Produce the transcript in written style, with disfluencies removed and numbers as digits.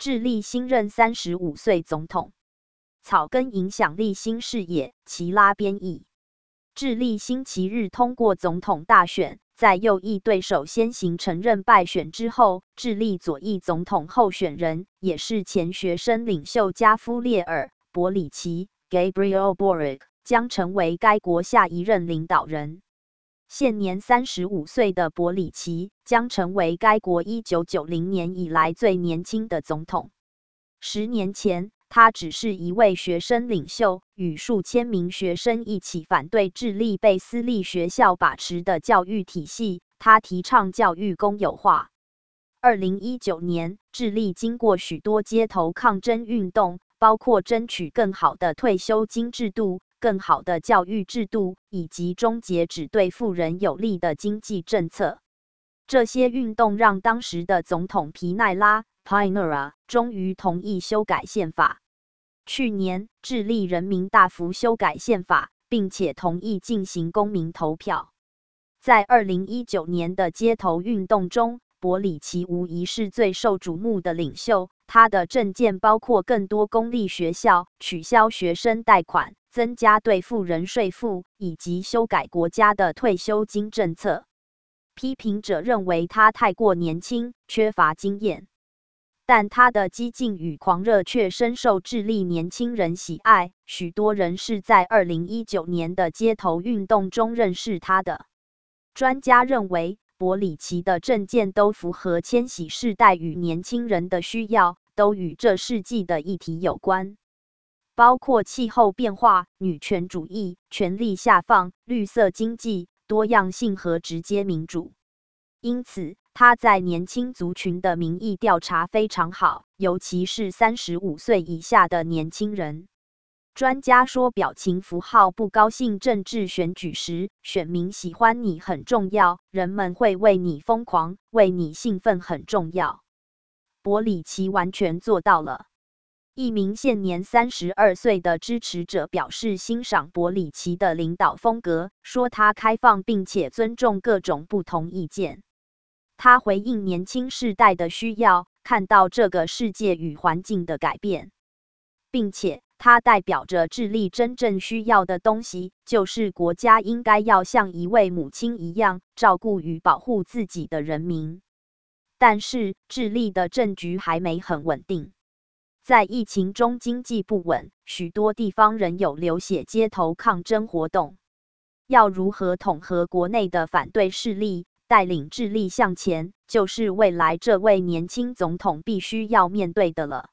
智利新任35岁总统。草根影响力新视野，齐拉编译。智利星期日通过总统大选，在右翼对手先行承认败选之后，智利左翼总统候选人也是前学生领袖加夫列尔·博里奇 （Gabriel Boric） 将成为该国下一任领导人。现年35岁的博里奇将成为该国1990年以来最年轻的总统。10年前，他只是一位学生领袖，与数千名学生一起反对智利被私立学校把持的教育体系。他提倡教育公有化。2019年，智利经过许多街头抗争运动，包括争取更好的退休金制度、更好的教育制度，以及终结只对富人有利的经济政策。这些运动让当时的总统皮奈拉 （Pinera） 终于同意修改宪法。去年，智利人民大幅修改宪法，并且同意进行公民投票。在2019年的街头运动中，博里奇无疑是最受瞩目的领袖。他的政见包括更多公立学校、取消学生贷款、增加对富人税负，以及修改国家的退休金政策。批评者认为他太过年轻，缺乏经验。但他的激进与狂热却深受智利年轻人喜爱，许多人是在2019年的街头运动中认识他的。专家认为，博里奇的政见都符合千禧世代与年轻人的需要，都与这世纪的议题有关，包括气候变化、女权主义、权力下放、绿色经济、多样性和直接民主。因此，他在年轻族群的民意调查非常好，尤其是35岁以下的年轻人。专家说，表情符号不高兴政治选举时，选民喜欢你很重要，人们会为你疯狂，为你兴奋很重要。博里奇完全做到了。一名现年32岁的支持者表示欣赏博里奇的领导风格，说他开放并且尊重各种不同意见。他回应年轻世代的需要，看到这个世界与环境的改变，并且它代表着智利真正需要的东西，就是国家应该要像一位母亲一样照顾与保护自己的人民。但是，智利的政局还没很稳定。在疫情中经济不稳，许多地方仍有流血街头抗争活动。要如何统合国内的反对势力，带领智利向前，就是未来这位年轻总统必须要面对的了。